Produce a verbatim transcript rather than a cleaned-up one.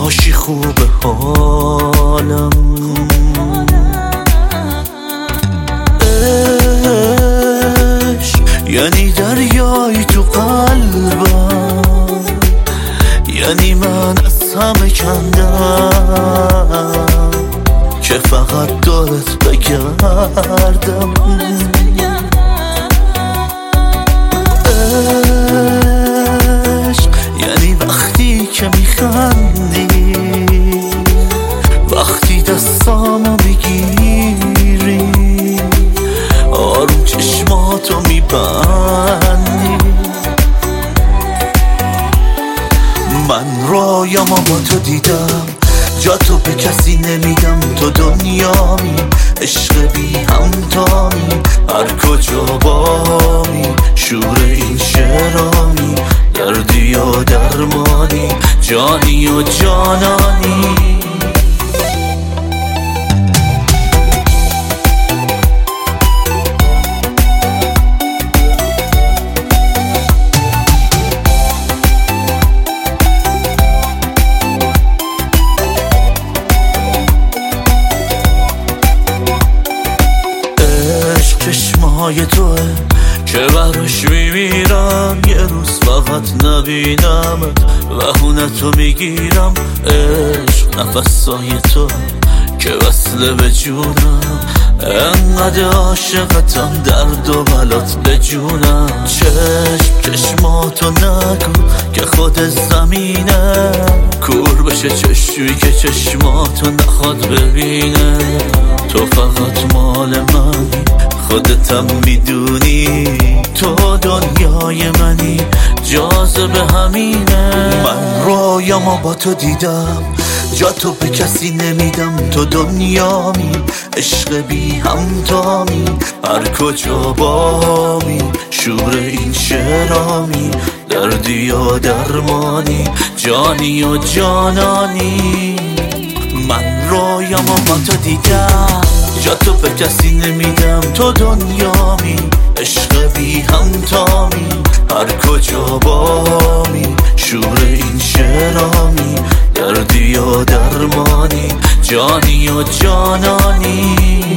باشی خوب حالم. عشق یعنی دریایی تو قلبم، یعنی من از همه کندم که فقط دارت بگردم. عشق یعنی وقتی که میخندی، وقتی دستامو میگیری، آروم چشماتو میبندی. من رویامو با تو دیدم، جا تو به کسی نمیدم، تو دنیامی، عشق بی همتامی، هر کجا بامی، شور این شعرامی، دردی و درمانی، جانی و جانانی. چشمهای توه که براش میمیرم، یه روز فقط نبینمت وحونتو میگیرم. عشق نفسای تو که وصله به جونم، انقدر عاشقتم درد و بلات به جونم. چشم چشماتو نگو که خود زمینه، کور بشه چشمی که چشماتو نخواد ببینه. تو فقط مال منی، خودتم میدونی، تو دنیای منی، جاذبه همینه. من رویامو با تو دیدم، جا تو به کسی نمیدم، تو دنیامی، عشق بی همتامی، هر کجا بامی، شور این شعرامی، دردی و درمانی، جانی و جانانی. من رویامو با تو دیدم، جا تو به کسی نمیدم، تو دنیامی، عشق بی همتامی، هر کجا بامی، شور این شعرامی، دردی و درمانی، جانی و جانانی.